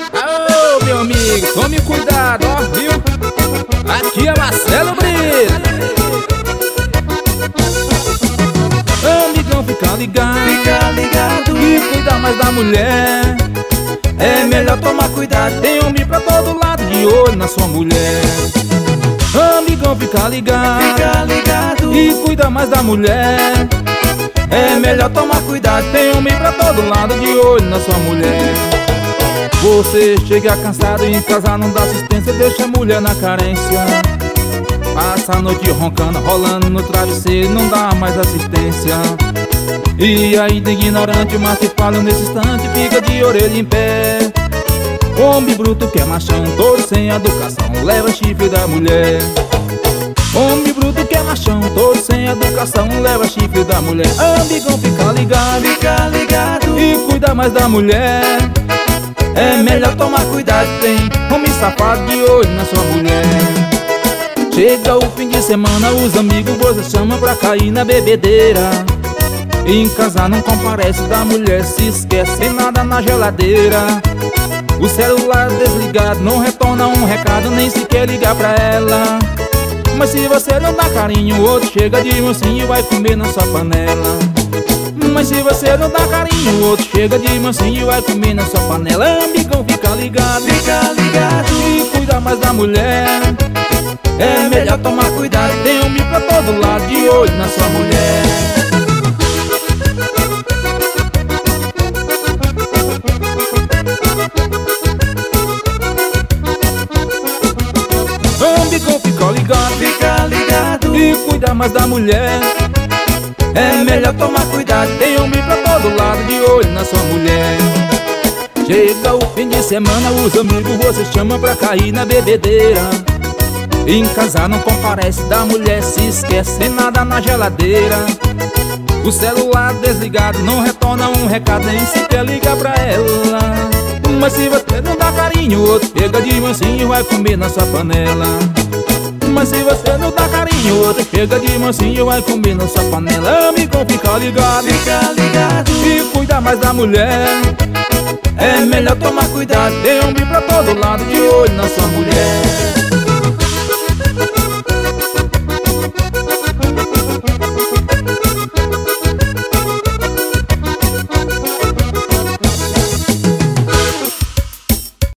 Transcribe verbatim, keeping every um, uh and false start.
Ô, meu amigo, tome cuidado, ó, viu? Aqui é Marcelo Brito. Amigão, fica ligado, Fica ligado e cuida mais da mulher. É melhor tomar cuidado. Tem homem pra todo lado, de olho na sua mulher. Amigão, fica ligado, Fica ligado e cuida mais da mulher. É melhor tomar cuidado. Tem homem pra todo lado, de olho na sua mulher. Você chega cansado e em casa não dá assistência, deixa a mulher na carência. Passa a noite roncando, rolando no travesseiro, não dá mais assistência. E ainda ignorante, mas te falo nesse instante, fica de orelha em pé. Homem bruto que é machão, todo sem educação, leva chifre da mulher. Homem bruto que é machão, todo sem educação, leva chifre da mulher. Amigão, fica ligado, Fica ligado e cuida mais da mulher. É melhor tomar cuidado. Tem homem safado de olho na sua mulher. Chega o fim de semana, os amigos você chama pra cair na bebedeira. Em casa não comparece, da mulher se esquece, sem nada na geladeira. O celular desligado, não retorna um recado, nem sequer ligar pra ela. Mas se você não dá carinho, o outro chega de mansinho e vai comer na sua panela. Mas se você não dá carinho, o outro chega de mansinho e vai comer na sua panela. Amigão, fica ligado, Fica ligado e cuida mais da mulher. É melhor tomar cuidado. Tem homem pra todo lado, de olho na sua mulher. Amigão, fica ligado, Fica ligado e cuida mais da mulher. É melhor tomar cuidado. Tem homem pra todo lado, de olho na sua mulher. Chega o fim de semana, os amigos você chama pra cair na bebedeira. Em casa não comparece, da mulher se esquece, sem nada na geladeira. O celular desligado, não retorna um recado, nem sequer liga pra ela. Mas se você não dá carinho, o outro chega de mansinho e vai comer na sua panela. Mas se você não dá carinho, o outro chega de mansinho e vai comer na sua panela. Amigão, fica ligado, Fica ligado e cuida mais da mulher. É melhor tomar cuidado. Tem homem pra todo lado, de olho na sua mulher.